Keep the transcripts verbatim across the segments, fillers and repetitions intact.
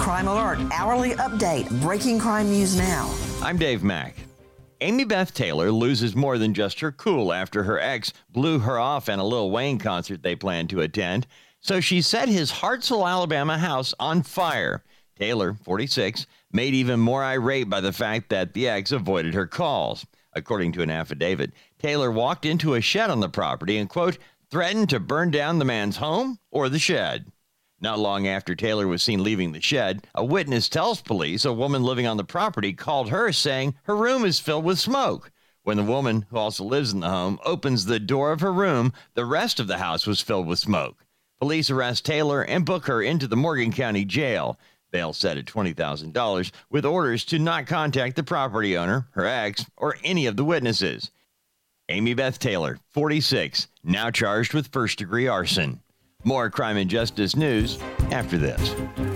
Crime Alert, hourly update, breaking crime news now. I'm Dave Mack. Amy Beth Taylor loses more than just her cool after her ex blew her off at a Lil Wayne concert they planned to attend. So she set his Hartselle, Alabama house on fire. Taylor, forty-six, made even more irate by the fact that the ex avoided her calls. According to an affidavit, Taylor walked into a shed on the property and, quote, threatened to burn down the man's home or the shed. Not long after Taylor was seen leaving the shed, a witness tells police a woman living on the property called her saying her room is filled with smoke. When the woman, who also lives in the home, opens the door of her room, the rest of the house was filled with smoke. Police arrest Taylor and book her into the Morgan County Jail. Bail set at twenty thousand dollars, with orders to not contact the property owner, her ex, or any of the witnesses. Amy Beth Taylor, forty-six, now charged with first-degree arson. More crime and justice news after this.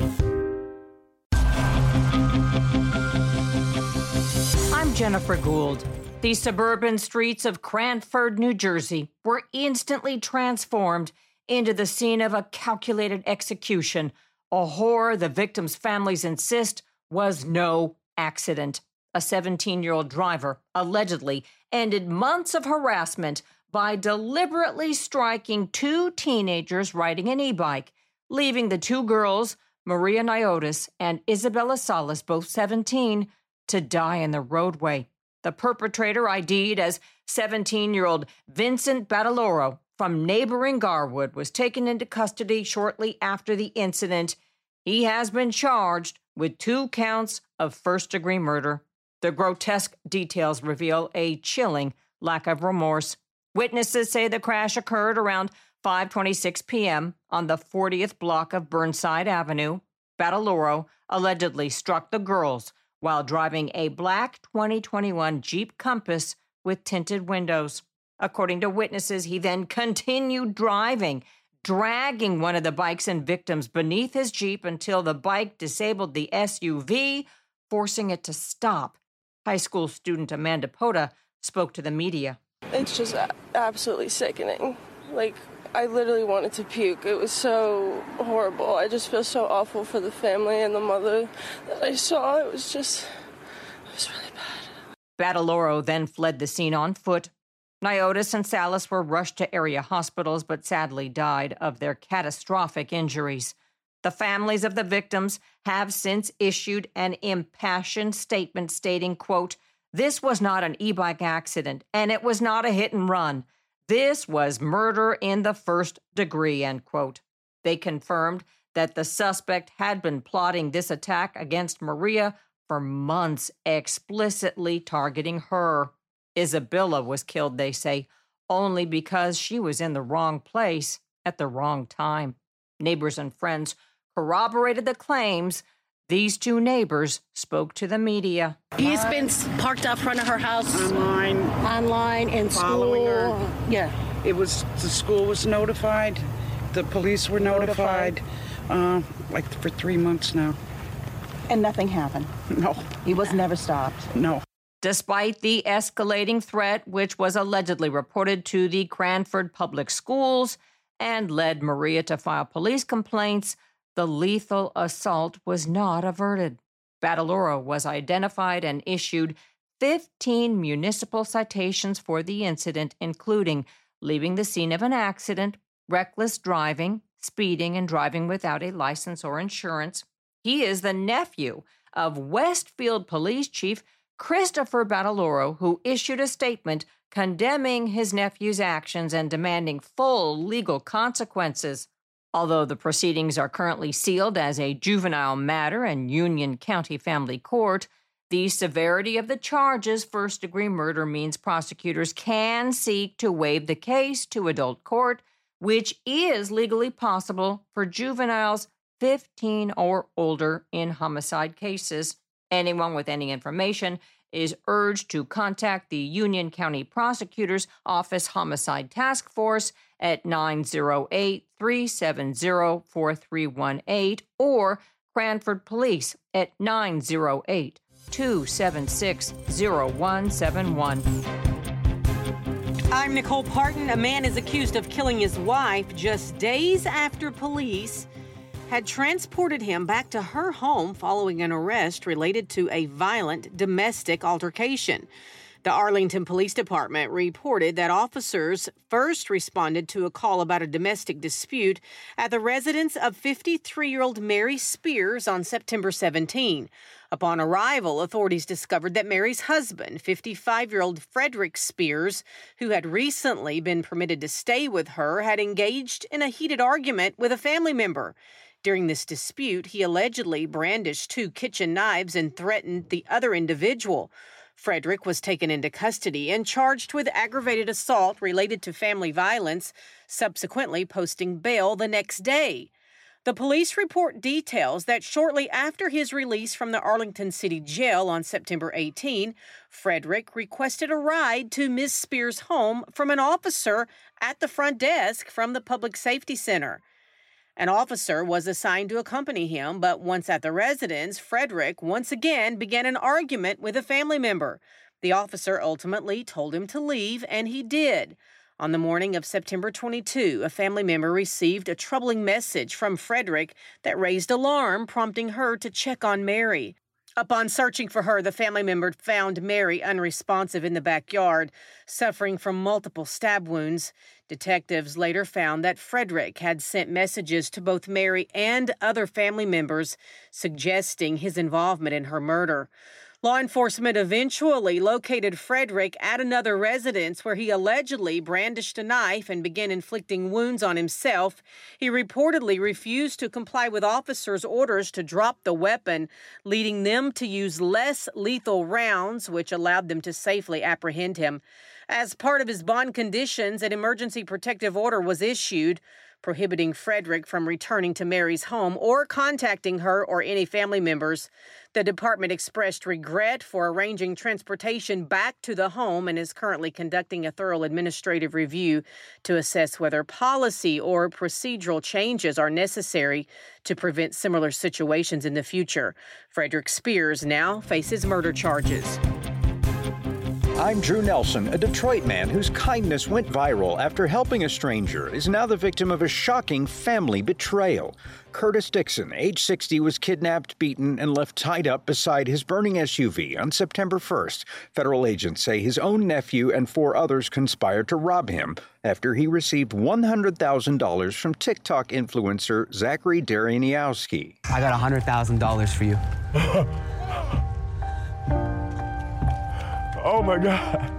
I'm Jennifer Gould. The suburban streets of Cranford, New Jersey were instantly transformed into the scene of a calculated execution, a horror the victims' families insist was no accident. A seventeen-year-old driver allegedly ended months of harassment by deliberately striking two teenagers riding an e-bike, leaving the two girls, Maria Niotis and Isabella Salas, both seventeen, to die in the roadway. The perpetrator, I D'd as seventeen-year-old Vincent Badaloro from neighboring Garwood, was taken into custody shortly after the incident. He has been charged with two counts of first-degree murder. The grotesque details reveal a chilling lack of remorse. Witnesses say the crash occurred around five twenty-six p.m. on the fortieth block of Burnside Avenue. Badaloro allegedly struck the girls while driving a black twenty twenty-one Jeep Compass with tinted windows. According to witnesses, he then continued driving, dragging one of the bikes and victims beneath his Jeep until the bike disabled the S U V, forcing it to stop. High school student Amanda Pota spoke to the media. It's just absolutely sickening. Like, I literally wanted to puke. It was so horrible. I just feel so awful for the family and the mother that I saw. It was just, it was really bad. Badaloro then fled the scene on foot. Niotis and Salas were rushed to area hospitals, but sadly died of their catastrophic injuries. The families of the victims have since issued an impassioned statement stating, quote, "This was not an e-bike accident, and it was not a hit and run. This was murder in the first degree," end quote. They confirmed that the suspect had been plotting this attack against Maria for months, explicitly targeting her. Isabella was killed, they say, only because she was in the wrong place at the wrong time. Neighbors and friends corroborated the claims. These two neighbors spoke to the media. He's been parked out front of her house. Online. Online, in Following school. her. Yeah. It was, the school was notified. The police were notified, notified. Uh, like for three months now. And nothing happened? No. He was never stopped? No. Despite the escalating threat, which was allegedly reported to the Cranford Public Schools and led Maria to file police complaints, the lethal assault was not averted. Badaloro was identified and issued fifteen municipal citations for the incident, including leaving the scene of an accident, reckless driving, speeding, and driving without a license or insurance. He is the nephew of Westfield Police Chief Christopher Badaloro, who issued a statement condemning his nephew's actions and demanding full legal consequences. Although the proceedings are currently sealed as a juvenile matter in Union County Family Court, the severity of the charges, first-degree murder, means prosecutors can seek to waive the case to adult court, which is legally possible for juveniles fifteen or older in homicide cases. Anyone with any information is urged to contact the Union County Prosecutor's Office Homicide Task Force at nine oh eight, three seven oh, four three one eight or Cranford Police at nine oh eight, two seven six, oh one seven one. I'm Nicole Parton. A man is accused of killing his wife just days after police had transported him back to her home following an arrest related to a violent domestic altercation. The Arlington Police Department reported that officers first responded to a call about a domestic dispute at the residence of fifty-three-year-old Mary Spears on September seventeenth. Upon arrival, authorities discovered that Mary's husband, fifty-five-year-old Frederick Spears, who had recently been permitted to stay with her, had engaged in a heated argument with a family member. During this dispute, he allegedly brandished two kitchen knives and threatened the other individual. Frederick was taken into custody and charged with aggravated assault related to family violence, subsequently posting bail the next day. The police report details that shortly after his release from the Arlington City Jail on September eighteenth, Frederick requested a ride to Miz Spears' home from an officer at the front desk from the Public Safety Center. An officer was assigned to accompany him, but once at the residence, Frederick once again began an argument with a family member. The officer ultimately told him to leave, and he did. On the morning of September twenty-second, a family member received a troubling message from Frederick that raised alarm, prompting her to check on Mary. Upon searching for her, the family member found Mary unresponsive in the backyard, suffering from multiple stab wounds. Detectives later found that Frederick had sent messages to both Mary and other family members suggesting his involvement in her murder. Law enforcement eventually located Frederick at another residence where he allegedly brandished a knife and began inflicting wounds on himself. He reportedly refused to comply with officers' orders to drop the weapon, leading them to use less lethal rounds, which allowed them to safely apprehend him. As part of his bond conditions, an emergency protective order was issued, prohibiting Frederick from returning to Mary's home or contacting her or any family members. The department expressed regret for arranging transportation back to the home and is currently conducting a thorough administrative review to assess whether policy or procedural changes are necessary to prevent similar situations in the future. Frederick Spears now faces murder charges. I'm Drew Nelson. A Detroit man whose kindness went viral after helping a stranger is now the victim of a shocking family betrayal. Curtis Dixon, age sixty, was kidnapped, beaten, and left tied up beside his burning S U V on September first. Federal agents say his own nephew and four others conspired to rob him after he received one hundred thousand dollars from TikTok influencer Zachary Dareniowski. I got one hundred thousand dollars for you. Oh, my God.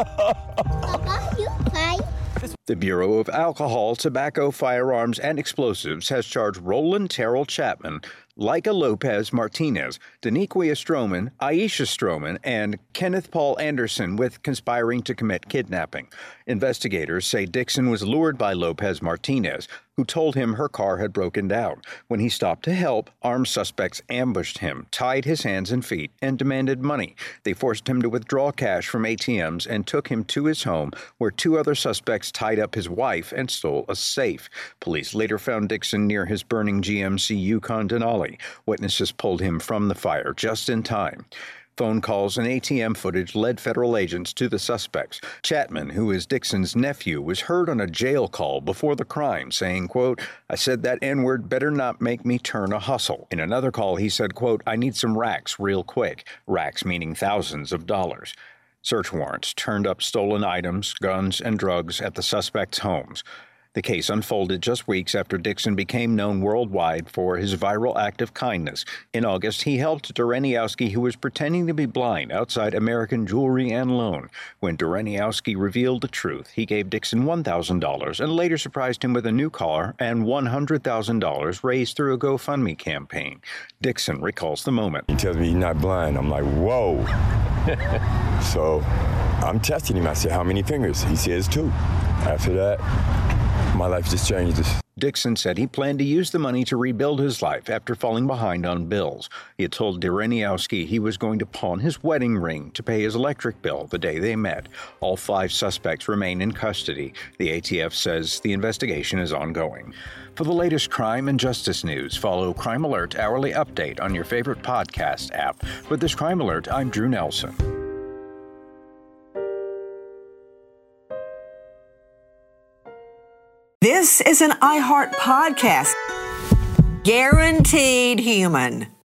Papa, you play? The Bureau of Alcohol, Tobacco, Firearms, and Explosives has charged Roland Terrell Chapman, Laika Lopez Martinez, Daniquia Stroman, Aisha Stroman, and Kenneth Paul Anderson with conspiring to commit kidnapping. Investigators say Dixon was lured by Lopez Martinez, who told him her car had broken down. When he stopped to help, armed suspects ambushed him, tied his hands and feet, and demanded money. They forced him to withdraw cash from A T Ms and took him to his home, where two other suspects tied up his wife and stole a safe. Police later found Dixon near his burning G M C Yukon Denali. Witnesses pulled him from the fire just in time. Phone calls and A T M footage led federal agents to the suspects. Chapman, who is Dixon's nephew, was heard on a jail call before the crime, saying, quote, "I said that N-word better not make me turn a hustle." In another call, he said, quote, "I need some racks real quick." Racks meaning thousands of dollars. Search warrants turned up stolen items, guns, and drugs at the suspects' homes. The case unfolded just weeks after Dixon became known worldwide for his viral act of kindness. In August, he helped Dareniowski, who was pretending to be blind, outside American Jewelry and Loan. When Dareniowski revealed the truth, he gave Dixon one thousand dollars and later surprised him with a new car and one hundred thousand dollars raised through a GoFundMe campaign. Dixon recalls the moment. He tells me he's not blind. I'm like, whoa. So I'm testing him. I said, how many fingers? He says two. After that, my life just changed. Dixon said he planned to use the money to rebuild his life after falling behind on bills. He had told Dareniowski he was going to pawn his wedding ring to pay his electric bill the day they met. All five suspects remain in custody. The A T F says the investigation is ongoing. For the latest crime and justice news, follow Crime Alert Hourly Update on your favorite podcast app. With this Crime Alert, I'm Drew Nelson. This is an iHeart podcast. Guaranteed human.